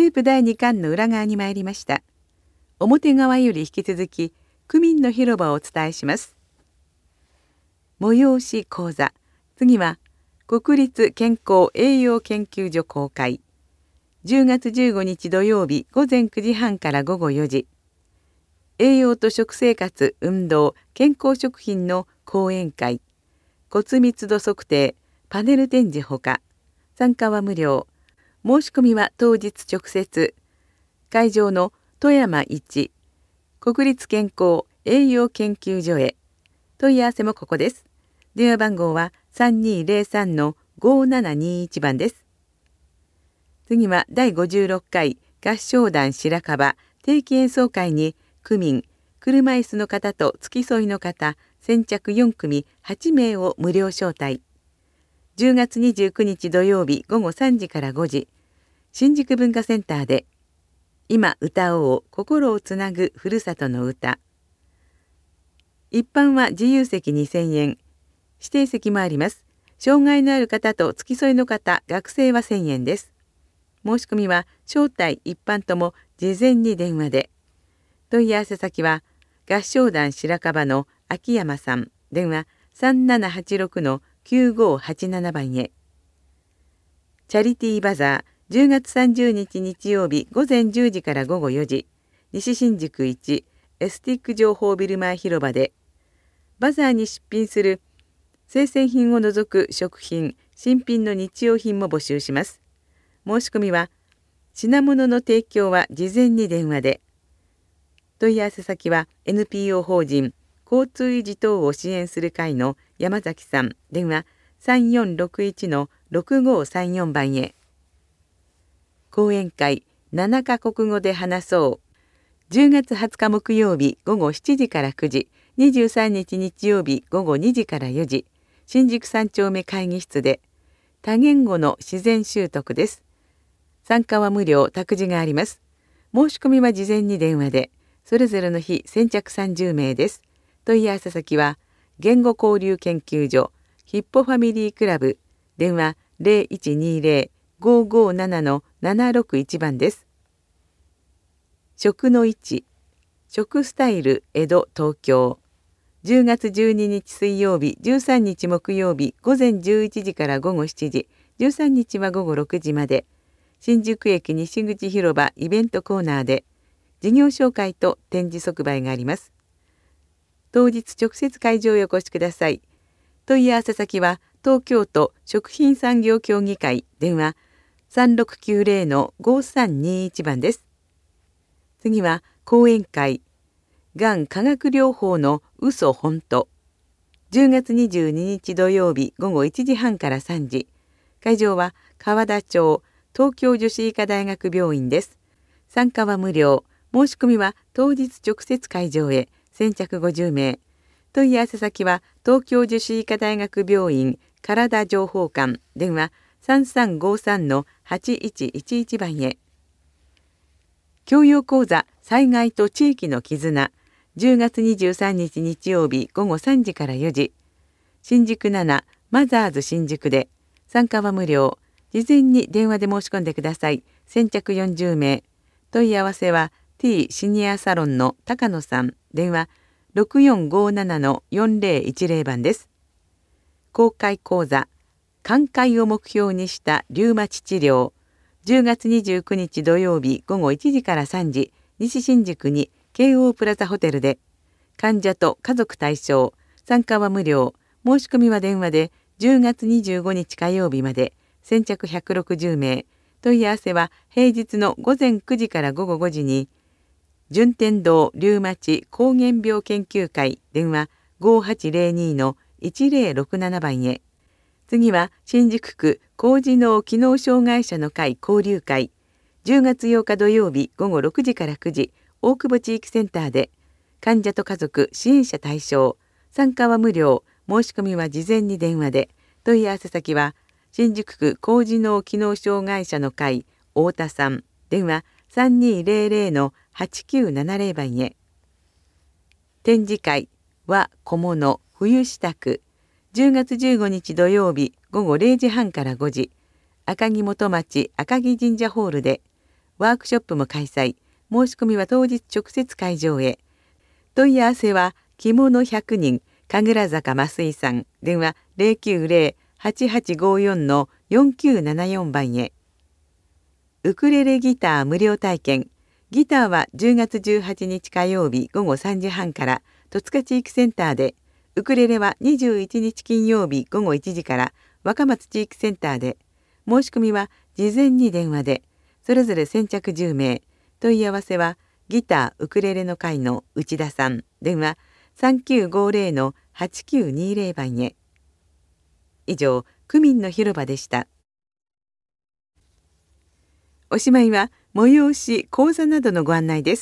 ープ第2巻の裏側に参りました。表側より引き続き区民の広場をお伝えします。催し講座。次は国立健康栄養研究所公開。10月15日土曜日午前9時半から午後4時。栄養と食生活、運動、健康食品の講演会。骨密度測定、パネル展示ほか。参加は無料。申し込みは当日直接。会場の富山1国立健康栄養研究所へ。問い合わせもここです。電話番号は 3203-5721 番です。次は第56回合唱団白樺定期演奏会に区民、車椅子の方と付き添いの方、先着4組8名を無料招待。10月29日土曜日午後3時から5時、新宿文化センターで、今歌おう心をつなぐふるさとの歌。一般は自由席2000円、指定席もあります。障害のある方と付き添いの方、学生は1000円です。申し込みは招待一般とも事前に電話で。問い合わせ先は合唱団白樺の秋山さん、電話 3786-9587 番へ。チャリティーバザー10月30日日曜日午前10時から午後4時、西新宿1エスティック情報ビル前広場で、バザーに出品する生鮮品を除く食品、新品の日用品も募集します。申し込みは品物の提供は事前に電話で。問い合わせ先は NPO 法人交通維持等を支援する会の山崎さん、電話 3461-6534 番へ。講演会7カ国語で話そう。10月20日木曜日午後7時から9時、23日日曜日午後2時から4時、新宿3丁目会議室で、多言語の自然習得です。参加は無料、託児があります。申し込みは事前に電話で、それぞれの日先着30名です。問い合わせ先は、言語交流研究所、ヒッポファミリークラブ、電話 0120-557-761 番です。食の位置、食スタイル江戸東京。10月12日水曜日、13日木曜日、午前11時から午後7時、13日は午後6時まで、新宿駅西口広場イベントコーナーで、事業紹介と展示即売があります。当日直接会場へお越しください。問い合わせ先は東京都食品産業協議会、電話 3690-5321 番です。次は講演会がん化学療法の嘘本当。10月22日土曜日午後1時半から3時。会場は河田町東京女子医科大学病院です。参加は無料。申し込みは当日直接会場へ。先着50名。問い合わせ先は東京女子医科大学病院体情報館、電話 3353-8111 番へ。教養講座災害と地域の絆。10月23日日曜日午後3時から4時。新宿7マザーズ新宿で。参加は無料。事前に電話で申し込んでください。先着40名。問い合わせは T シニアサロンの高野さん、電話 6457-4010 番です。公開講座寛解を目標にしたリュウマチ治療。10月29日土曜日午後1時から3時、西新宿に京王プラザホテルで。患者と家族対象。参加は無料。申し込みは電話で10月25日火曜日まで。先着160名。問い合わせは平日の午前9時から午後5時に、順天堂リュウマチ膠原病研究会、電話 5802-1067 番へ。次は新宿区高次脳機能障害者の会交流会。10月8日土曜日午後6時から9時、大久保地域センターで。患者と家族、支援者対象。参加は無料。申し込みは事前に電話で。問い合わせ先は新宿区高次脳機能障害者の会太田さん、電話 3200-8970 番へ。展示会は小物冬支度。10月15日土曜日午後0時半から5時、赤城元町赤城神社ホールで。 ワークショップも開催。申し込みは当日直接会場へ。問い合わせは着物100人神楽坂増井さん、電話 090-8854-4974 番へ。ウクレレギター無料体験。ギターは10月18日火曜日午後3時半から戸塚地域センターで、ウクレレは21日金曜日午後1時から若松地域センターで、申し込みは事前に電話で、それぞれ先着10名。問い合わせはギターウクレレの会の内田さん、電話 3950-8920 番へ。以上、区民の広場でした。おしまいは催し講座などのご案内です。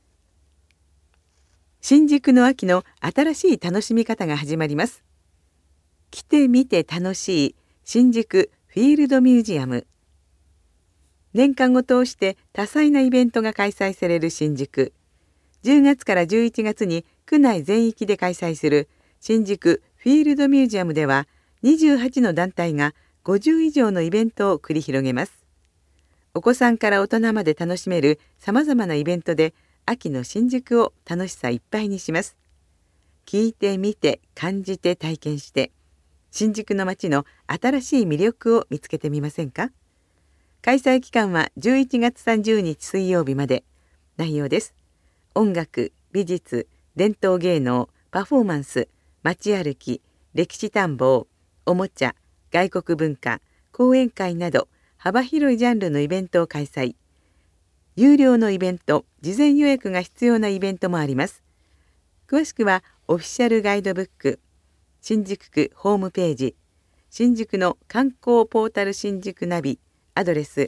新宿の秋の新しい楽しみ方が始まります。来てみて楽しい新宿フィールドミュージアム。年間を通して多彩なイベントが開催される新宿。10月から11月に区内全域で開催する新宿フィールドミュージアムでは、28の団体が50以上のイベントを繰り広げます。お子さんから大人まで楽しめるさまざまなイベントで、秋の新宿を楽しさいっぱいにします。聞いてみて感じて体験して、新宿の街の新しい魅力を見つけてみませんか。開催期間は11月30日水曜日まで。内容です。音楽、美術、伝統芸能、パフォーマンス、街歩き、歴史探訪、おもちゃ、外国文化、講演会など幅広いジャンルのイベントを開催。有料のイベント、事前予約が必要なイベントもあります。詳しくはオフィシャルガイドブック、新宿区ホームページ、新宿の観光ポータル新宿ナビ、アドレス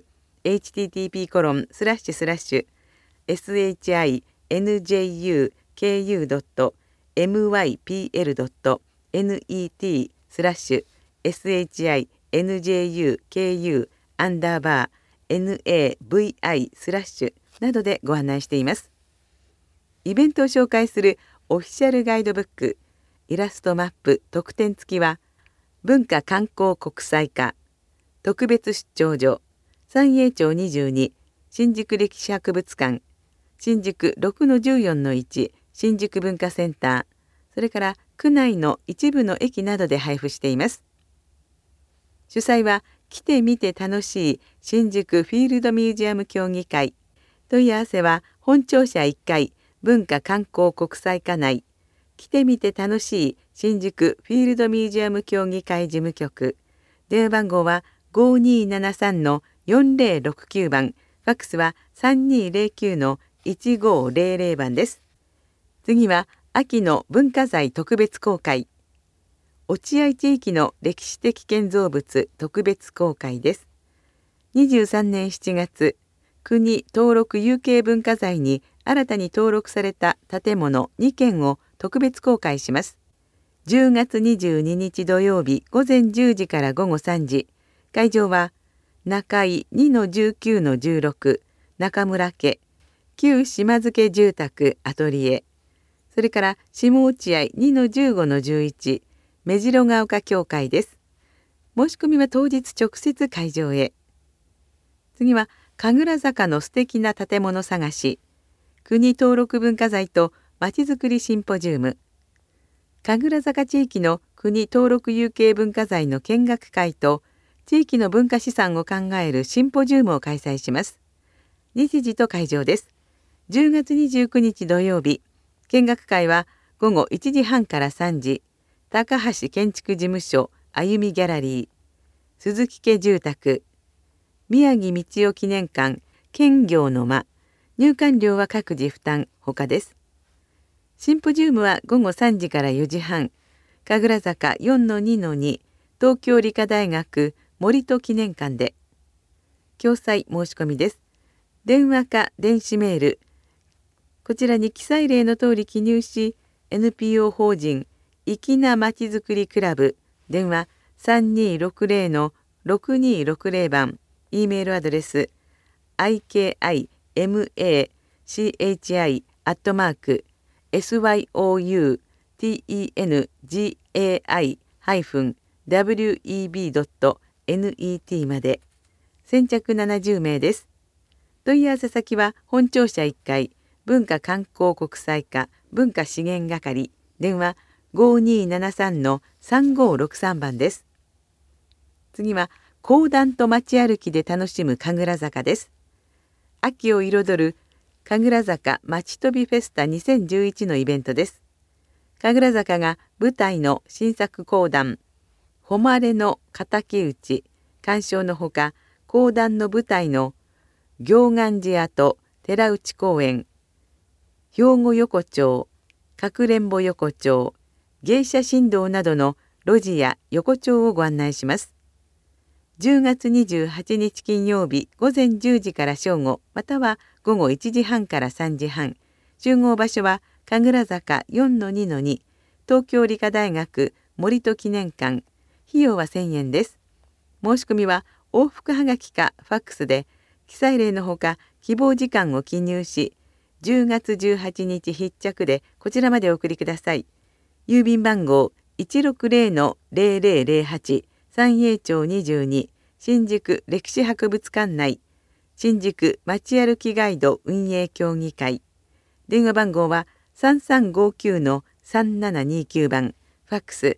http://shinjuku.net/NAVI/ などでご案内しています。イベントを紹介するオフィシャルガイドブック、イラストマップ特典付きは、文化観光国際課特別出張所三栄町22新宿歴史博物館、新宿 6-14-1 新宿文化センター、それから区内の一部の駅などで配布しています。主催は来てみて楽しい新宿フィールドミュージアム協議会。問い合わせは本庁舎1階文化観光国際課内、来てみて楽しい新宿フィールドミュージアム協議会事務局。電話番号は 5273-4069 番、ファックスは 3209-1500 番です。次は秋の文化財特別公開。落合地域の歴史的建造物特別公開です。23年7月、国登録有形文化財に新たに登録された建物2件を特別公開します。10月22日土曜日午前10時から午後3時。会場は中井 2-19-16 中村家旧島津家住宅アトリエ、それから下落合 2-15-11 目白が丘教会です。申し込みは当日直接会場へ。次は神楽坂の素敵な建物探し、国登録文化財とまちづくりシンポジウム。神楽坂地域の国登録有形文化財の見学会と地域の文化資産を考えるシンポジウムを開催します。日時と会場です。10月29日土曜日、見学会は午後1時半から3時、高橋建築事務所あゆみギャラリー、鈴木家住宅、宮城道夫記念館兼業の間、入館料は各自負担他です。シンポジウムは午後3時から4時半、神楽坂 4-2-2 東京理科大学森戸記念館で。詳細申し込みです。電話か電子メール、こちらに記載例の通り記入し、NPO 法人粋なまちづくりクラブ、電話 3260-6260 番、E メールアドレス ikimaiChitengai-web.net まで。先着70名です。 問い合わせ先は本庁舎1階文化観光国際課文化資源係、電話5273-3563番です。次は講談と街歩きで楽しむ神楽坂です。秋を彩る神楽坂まち飛びフェスタ2011のイベントです。神楽坂が舞台の新作講談誉れの敵討ち鑑賞のほか、講談の舞台の行願寺跡寺内公園、兵庫横丁、かくれんぼ横丁、芸者神道などの路地や横丁をご案内します。10月28日金曜日午前10時から正午、または午後1時半から3時半。集合場所は神楽坂 4-2-2、東京理科大学森戸記念館。費用は1000円です。申し込みは往復はがきかファックスで、記載例のほか希望時間を記入し、10月18日必着でこちらまでお送りください。郵便番号 160-0008 三栄町22、新宿歴史博物館内、新宿街歩きガイド運営協議会。電話番号は 3359-3729 番、ファックス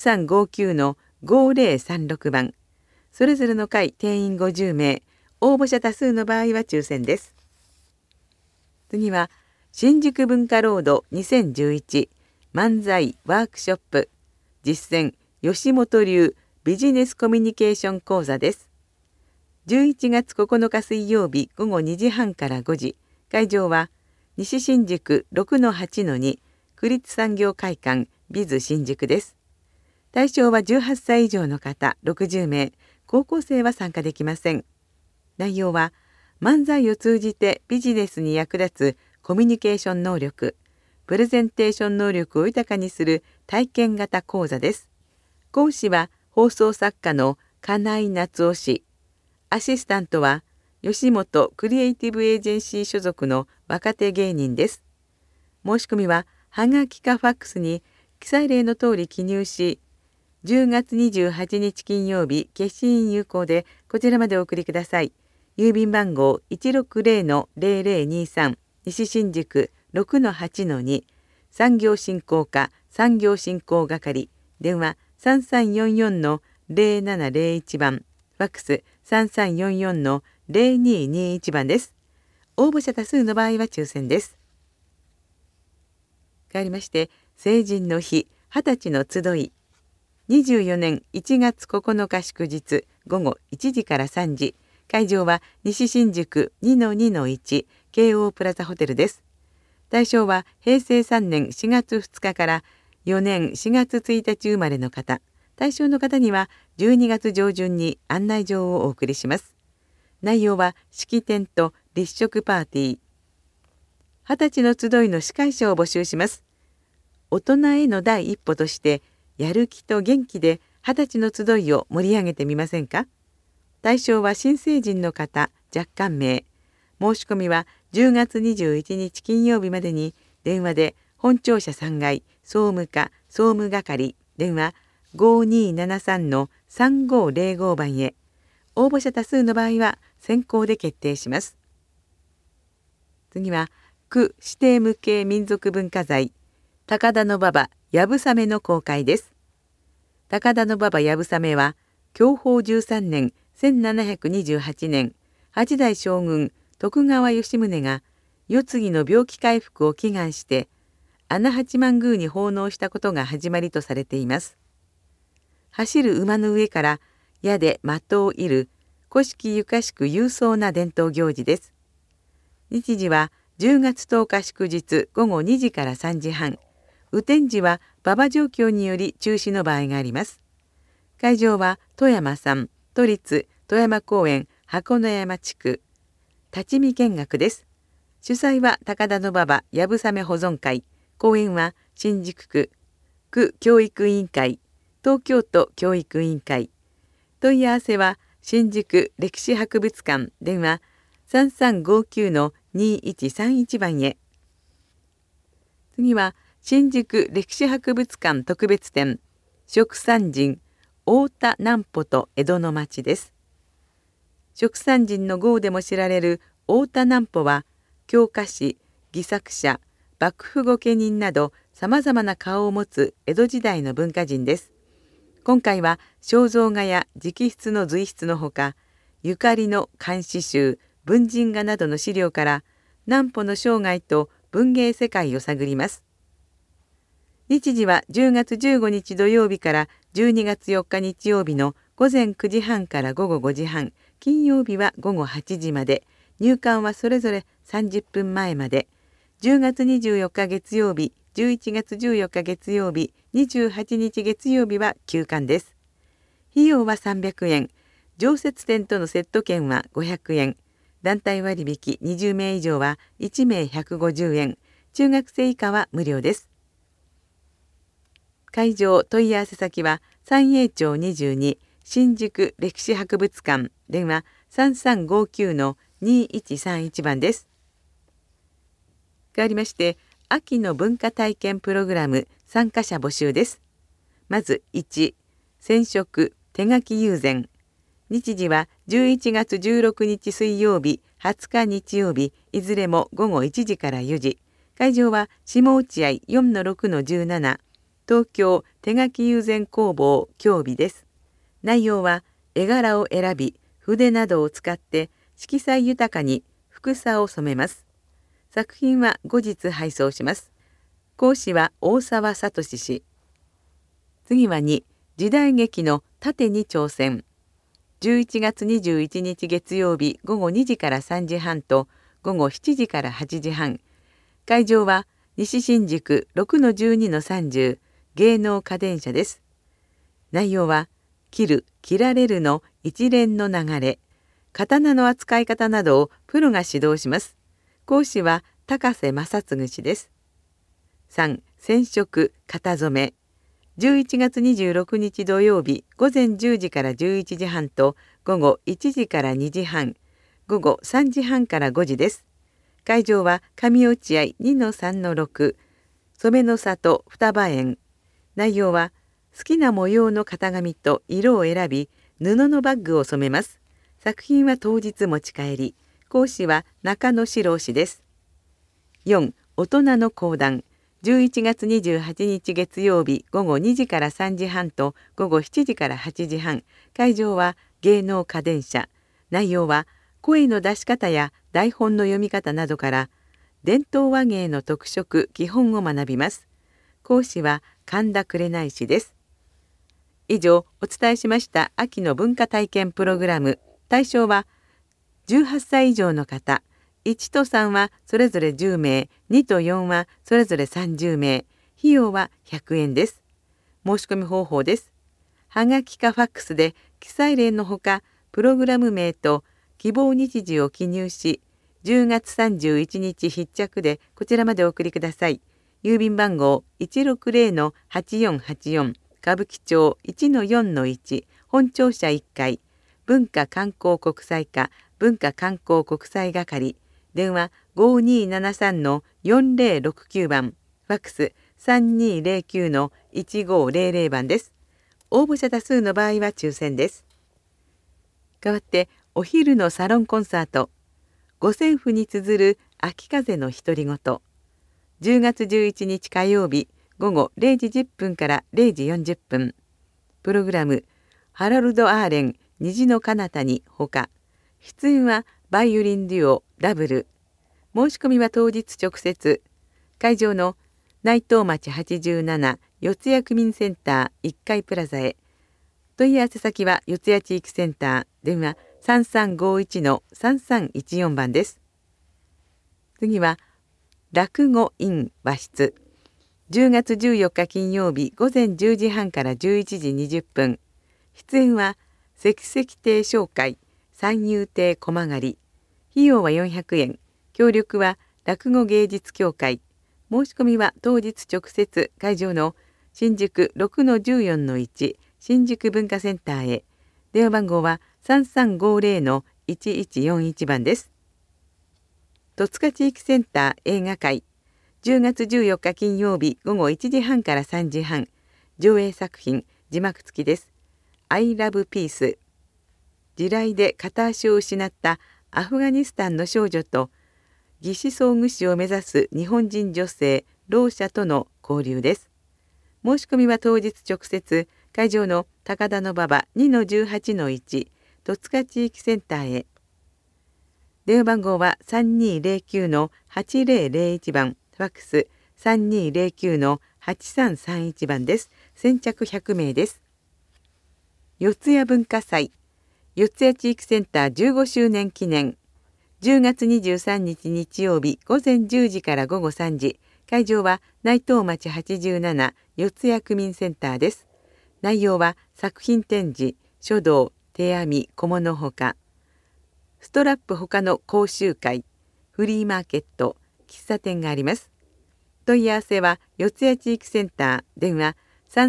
3359-5036 番。それぞれの会定員50名、応募者多数の場合は抽選です。次は新宿文化ロード2011漫才ワークショップ実践吉本流ビジネスコミュニケーション講座です。11月9日水曜日午後2時半から5時、会場は西新宿 6-8-2 区立産業会館ビズ新宿です。対象は18歳以上の方60名、高校生は参加できません。内容は漫才を通じてビジネスに役立つコミュニケーション能力、プレゼンテーション能力を豊かにする体験型講座です。講師は放送作家の金井夏夫氏、アシスタントは吉本クリエイティブエージェンシー所属の若手芸人です。申し込みははがきかファックスに記載例の通り記入し、10月28日金曜日消印有効でこちらまでお送りください。郵便番号 160-0023 西新宿 6-8-2 産業振興課産業振興係、電話 3344-0701 番、ファックス 3344-0221 番です。応募者多数の場合は抽選です。変わりまして、成人の日20歳の集い、24年1月9日祝日午後1時から3時、会場は西新宿 2-2-1 京王プラザホテルです。対象は平成3年4月2日から4年4月1日生まれの方。対象の方には12月上旬に案内状をお送りします。内容は式典と立食パーティー。20歳の集いの司会者を募集します。大人への第一歩として、やる気と元気で20歳の集いを盛り上げてみませんか。対象は新成人の方若干名。申し込みは10月21日金曜日までに電話で本庁舎3階総務課総務係、電話 5273-3505 番へ。応募者多数の場合は先行で決定します。次は区指定無形民族文化財高田馬場やぶさめの公開です。高田馬場やぶさめは享保13年1728年8代将軍徳川吉宗が世継ぎの病気回復を祈願して穴八幡宮に奉納したことが始まりとされています。走る馬の上から矢で的を射る古式ゆかしく勇壮な伝統行事です。日時は10月10日祝日午後2時から3時半。雨天時は馬場状況により中止の場合があります。会場は富山産都立富山公園箱根山地区立ち見見学です。主催は高田馬場やぶさめ保存会、講演は新宿区区教育委員会、東京都教育委員会。問い合わせは新宿歴史博物館、電話 3359-2131 番へ。次は新宿歴史博物館特別展食山人太田南畝と江戸の町です。食山人の号でも知られる太田南畝は教科史、戯作者、幕府御家人などさまざまな顔を持つ江戸時代の文化人です。今回は肖像画や直筆の随筆のほか、ゆかりの漢詩集、文人画などの資料から南畝の生涯と文芸世界を探ります。日時は10月15日土曜日から12月4日日曜日の午前9時半から午後5時半、金曜日は午後8時まで、入館はそれぞれ30分前まで、10月24日月曜日、11月14日月曜日、28日月曜日は休館です。費用は300円、常設店とのセット券は500円、団体割引20名以上は1名150円、中学生以下は無料です。会場問い合わせ先は三栄町22新宿歴史博物館、電話3359-2131番です。変わりまして、秋の文化体験プログラム参加者募集です。まず1、染色手書き友禅。日時は11月16日水曜日、20日日曜日、いずれも午後1時から4時。会場は下落合 4-6-17、東京手書き友禅工房協美です。内容は絵柄を選び、筆などを使って色彩豊かに服紗を染めます。作品は後日配送します。講師は大沢聡氏。次は2、時代劇の盾に挑戦。11月21日月曜日午後2時から3時半と午後7時から8時半。会場は西新宿 6-12-30 芸能家電車です。内容は切る・切られるの一連の流れ、刀の扱い方などをプロが指導します。講師は高瀬正嗣氏です。3、染色・型染め。11月26日土曜日午前10時から11時半と午後1時から2時半、午後3時半から5時です。会場は上落合 2-3-6 染めの里双葉園。内容は好きな模様の型紙と色を選び布のバッグを染めます。作品は当日持ち帰り。講師は中野史郎氏です。4、大人の講談。11月28日月曜日午後2時から3時半と午後7時から8時半。会場は芸能家電車。内容は声の出し方や台本の読み方などから伝統話芸の特色基本を学びます。講師は神田紅氏です。以上お伝えしました秋の文化体験プログラム。対象は18歳以上の方、1と3はそれぞれ10名、2と4はそれぞれ30名、費用は100円です。申し込み方法です。はがきかファックスで記載例のほか、プログラム名と希望日時を記入し、10月31日必着でこちらまでお送りください。郵便番号 160-8484 歌舞伎町 1-4-1 本庁舎1階文化観光国際課文化観光国際係電話 5273-4069 番ファックス 3209-1500 番です。応募者多数の場合は抽選です。代わってお昼のサロンコンサート五線譜に綴る秋風の独り言10月11日火曜日午後0時10分から0時40分。プログラムハラルド・アーレン虹の彼方にほか、出演はバイオリンデュオダブル。申し込みは当日直接。会場の内藤町87四谷区民センター1階プラザへ。問い合わせ先は四谷地域センター電話 3351-3314 番です。次は落語院和室。10月14日金曜日午前10時半から11時20分。出演は石石亭商会三遊亭小曲。費用は400円。協力は落語芸術協会。申し込みは当日直接会場の新宿 6-14-1 新宿文化センターへ。電話番号は 3350-1141 番です。戸塚地域センター映画会。10月14日金曜日午後1時半から3時半。上映作品字幕付きです。I love peace。地雷で片足を失ったアフガニスタンの少女と義肢装具士を目指す日本人女性ろう者との交流です。申し込みは当日直接会場の高田馬場 2-18-1 戸塚地域センターへ。電話番号は 3209-8001 番、ファックス 3209-8331 番です。先着100名です。四谷文化祭四谷地域センター15周年記念、10月23日日曜日午前10時から午後3時、会場は内藤町87四谷区民センターです。内容は作品展示、書道、手編み、小物ほか、ストラップほかの講習会、フリーマーケット、喫茶店があります。問い合わせは四谷地域センター電話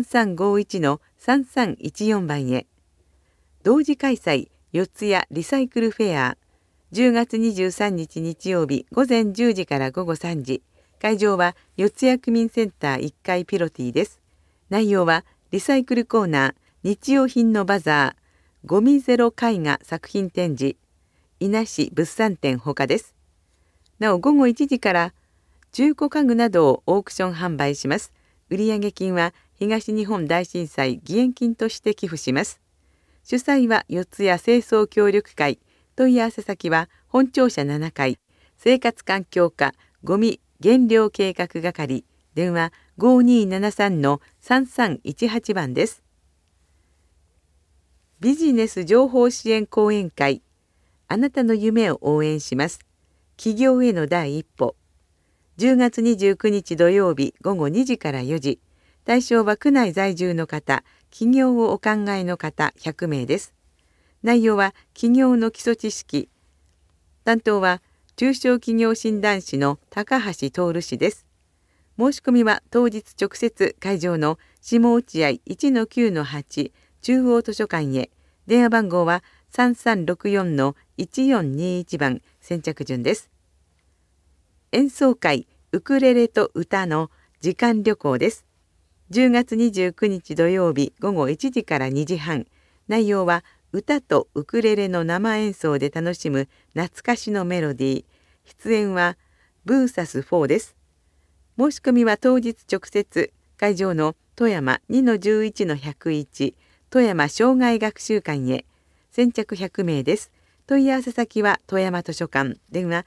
3351-3314 番へ。同時開催四谷リサイクルフェア、10月23日日曜日午前10時から午後3時、会場は四谷区民センター1階ピロティです。内容はリサイクルコーナー、日用品のバザー、ゴミゼロ絵画作品展示、伊那市物産展ほかです。なお午後1時から中古家具などをオークション販売します。売上金は東日本大震災義援金として寄付します。主催は四谷清掃協力会。問い合わせ先は本庁舎7階生活環境課ゴミ減量計画係、電話 5273-3318 番です。ビジネス情報支援講演会、あなたの夢を応援します。起業への第一歩、10月29日土曜日午後2時から4時、対象は区内在住の方、起業をお考えの方100名です。内容は起業の基礎知識。担当は中小企業診断士の高橋徹氏です。申し込みは当日直接会場の下落合 1-9-8 中央図書館へ。電話番号は 3364-1421 番、先着順です。演奏会ウクレレと歌の時間旅行です。10月29日土曜日午後1時から2時半、内容は歌とウクレレの生演奏で楽しむ懐かしのメロディー。出演はブーサス4です。申し込みは当日直接会場の富山 2-11-101 富山障害学習館へ。先着100名です。問い合わせ先は富山図書館電話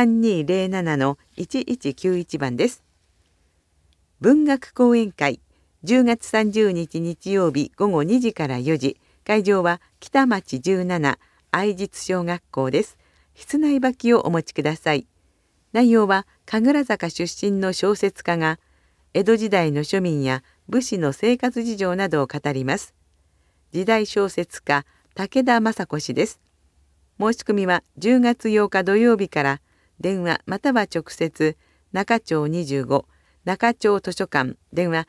3207-1191 番です。文学講演会10月30日日曜日午後2時から4時、会場は北町17愛実小学校です。室内履きをお持ちください。内容は神楽坂出身の小説家が江戸時代の庶民や武士の生活事情などを語ります。時代小説家武田雅子氏です。申し込みは10月8日土曜日から電話または直接中町25中町図書館電話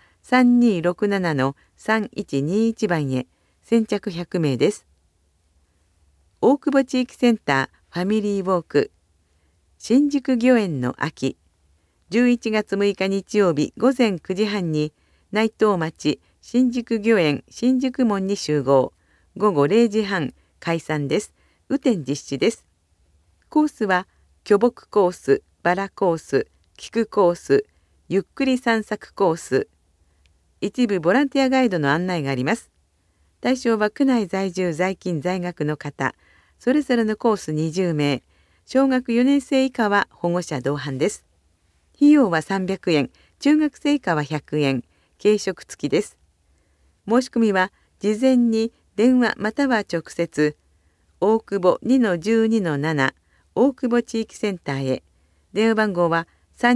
3267-3121 番へ。先着100名です。大久保地域センターファミリーウォーク新宿御苑の秋、11月6日日曜日午前9時半に内藤町新宿御苑新宿門に集合。午後0時半解散です。雨天実施です。コースは巨木コース、バラコース、菊コース、ゆっくり散策コース、一部ボランティアガイドの案内があります。対象は区内在住在勤在学の方、それぞれのコース20名、小学4年生以下は保護者同伴です。費用は300円、中学生以下は100円、軽食付きです。申し込みは事前に電話または直接、大久保 2-12-7 大久保地域センターへ。電話番号は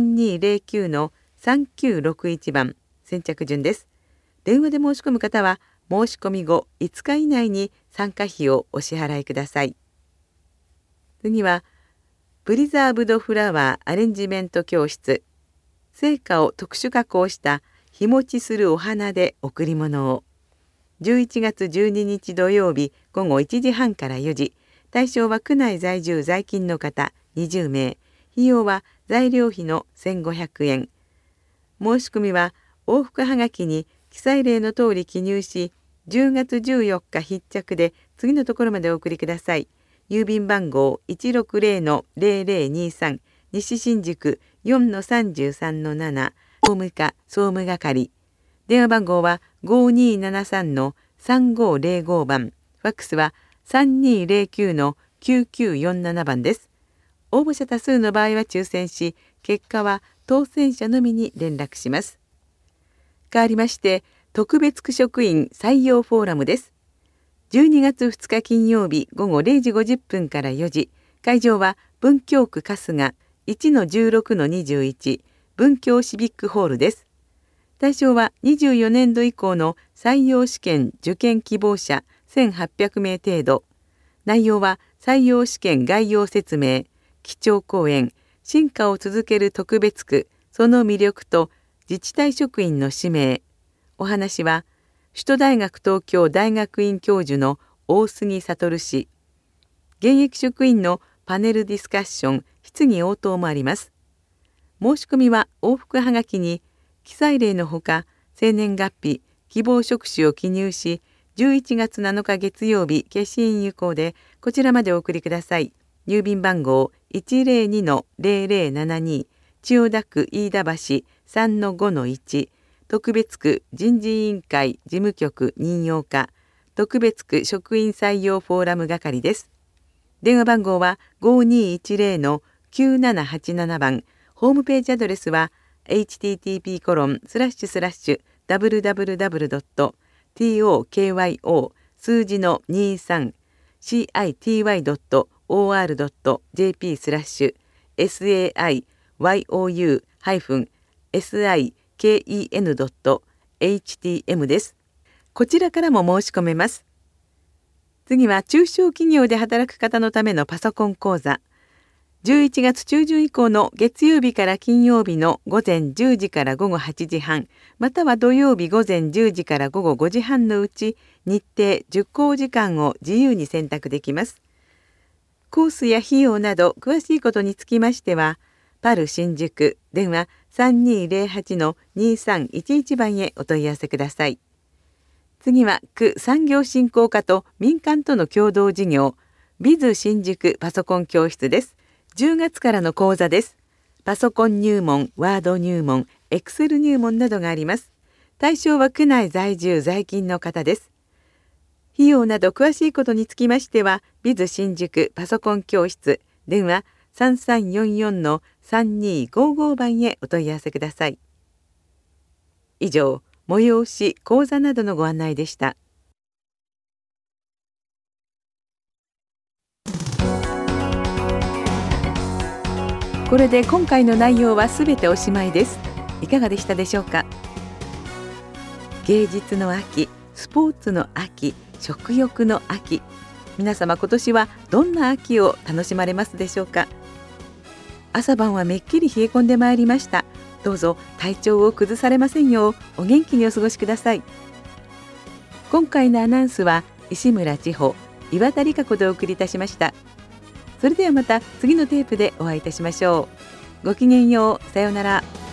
3209-3961 番、先着順です。電話で申し込む方は申し込み後5日以内に参加費をお支払いください。次はプリザーブドフラワーアレンジメント教室。生花を特殊加工した日持ちするお花で贈り物を。11月12日土曜日午後1時半から4時。対象は区内在住在勤の方20名。費用は材料費の1500円。申し込みは往復はがきに記載例の通り記入し、10月14日必着で次のところまでお送りください。 郵便番号 160-0023 西新宿 4-33-7 法務課総務係。電話番号は 5273-3505 番。ファックスは 3209-9947 番です。応募者多数の場合は抽選し、結果は当選者のみに連絡します。変わりまして、特別区職員採用フォーラムです。12月2日金曜日午後0時50分から4時、会場は文京区春日 1-16-21 文京シビックホールです。対象は24年度以降の採用試験受験希望者1800名程度。内容は採用試験概要説明、基調講演、進化を続ける特別区、その魅力と自治体職員の使命。お話は首都大学東京大学院教授の大杉悟氏。現役職員のパネルディスカッション、質疑応答もあります。申し込みは往復はがきに記載例のほか生年月日、希望職種を記入し、11月7日月曜日消印有効でこちらまでお送りください。郵便番号 102-0072 千代田区飯田橋 3-5-1 特別区人事委員会事務局任用課特別区職員採用フォーラム係です。電話番号は 5210-9787 番。ホームページアドレスは http://www.tokyo 数字の 23-CITY.org.jp/sayou-siken.htm です。こちらからも申し込めます。次は中小企業で働く方のためのパソコン講座。11月中旬以降の月曜日から金曜日の午前10時から午後8時半、または土曜日午前10時から午後5時半のうち、日程受講時間を自由に選択できます。コースや費用など詳しいことにつきましては、パル新宿電話 3208-2311 番へお問い合わせください。次は区産業振興課と民間との共同事業、ビズ新宿パソコン教室です。10月からの講座です。パソコン入門、ワード入門、エクセル入門などがあります。対象は区内在住在勤の方です。費用など詳しいことにつきましては、ビズ新宿パソコン教室電話 3344-3255 番へお問い合わせください。以上、催し講座などのご案内でした。これで今回の内容はすべておしまいです。いかがでしたでしょうか。芸術の秋、スポーツの秋、食欲の秋。皆様今年はどんな秋を楽しまれますでしょうか。朝晩はめっきり冷え込んでまいりました。どうぞ体調を崩されませんようお元気にお過ごしください。今回のアナウンスは石村千穂、岩田理香子でお送りいたしました。それではまた次のテープでお会いいたしましょう。ごきげんよう。さようなら。